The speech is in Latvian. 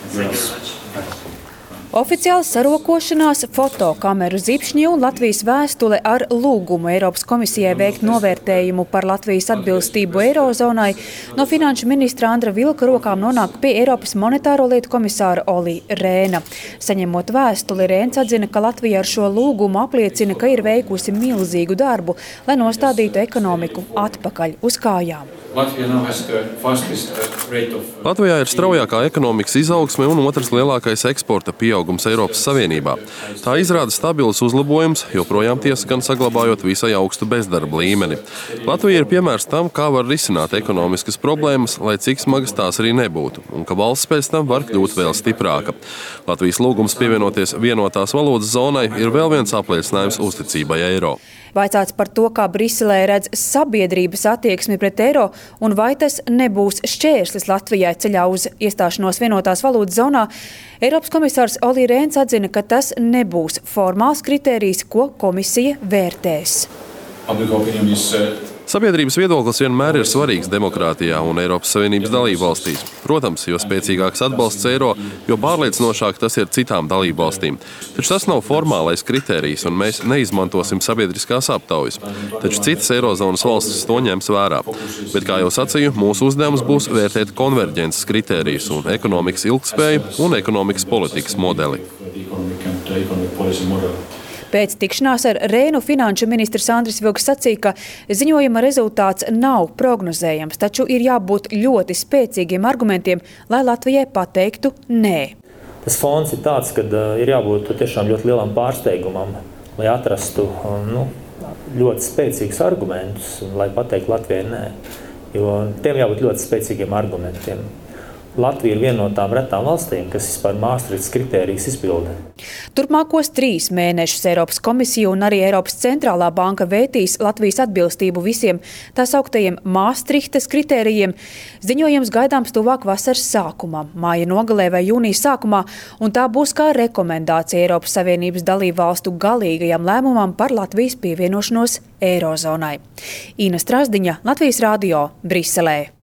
Oficiāls sarokošanās, fotokameru zipšņu, Latvijas vēstule ar lūgumu Eiropas komisijai veikt novērtējumu par Latvijas atbilstību Eirozonai no finanšu ministra Andra Vilka rokām nonāk pie Eiropas monetāro lietu komisāra Olī Rēna. Saņemot vēstuli, Rēns atzina, ka Latvija ar šo lūgumu apliecina, ka ir veikusi milzīgu darbu, lai nostādītu ekonomiku atpakaļ uz kājām. Latvijā ir straujākā ekonomikas izaugsme un otrs lielākais eksporta pieaugums Eiropas Savienībā. Tā izrāda stabilus uzlabojums, joprojām tiesa gan saglabājot visai augstu bezdarba līmeni. Latvija ir piemērs tam, kā var risināt ekonomiskas problēmas, lai cik smagas tās arī nebūtu, un ka valsts pēc tam var kļūt vēl stiprāka. Latvijas lūgums pievienoties vienotās valodas zonai ir vēl viens apliecinājums uzticībai eiro. Vaicāts par to, kā Briselē redz sabiedrības attieksmi pret eiro un vai tas nebūs šķērslis Latvijai ceļā uz iestāšanos vienotās valodas zonā, Eiropas komisārs Olī Rēns atzina, ka tas nebūs formāls kritērijs, ko komisija vērtēs. Sabiedrības viedoklis vienmēr ir svarīgs demokrātijā un Eiropas Savienības dalībvalstīs. Protams, jo spēcīgāks atbalsts eiro, jo pārliecinošāk tas ir citām dalībvalstīm. Taču tas nav formālais kritērijs, un mēs neizmantosim sabiedriskās aptaujas. Taču citas eirozonas valstis to ņems vērā. Bet, kā jau sacīju, mūsu uzdevums būs vērtēt konverģences kritērijus un ekonomikas ilgtspēju un ekonomikas politikas modeli. Pēc tikšanās ar Rēnu finanšu ministrs Andris Vilks sacīja, ka ziņojuma rezultāts nav prognozējams, taču ir jābūt ļoti spēcīgiem argumentiem, lai Latvijai pateiktu nē. Tas fons ir tāds, ka ir jābūt tiešām ļoti lielam pārsteigumam, lai atrastu ļoti spēcīgus argumentus, lai pateiktu Latvijai nē. Jo tiem jābūt ļoti spēcīgiem argumentiem. Latvija ir viena no tām retām valstīm, kas vispār Maastrichtas kritērijas izpilda. Turpmākos 3 mēnešus Eiropas komisija un arī Eiropas centrālā banka vērtīs Latvijas atbilstību visiem tā sauktajiem Maastrichtas kritērijiem. Ziņojums gaidāms tuvāk vasaras sākumā, māja nogalē vai jūnijas sākumā, un tā būs kā rekomendācija Eiropas Savienības dalību valstu galīgajam lēmumam par Latvijas pievienošanos Eirozonai. Ina Strasdiņa, Latvijas radio, Briselē.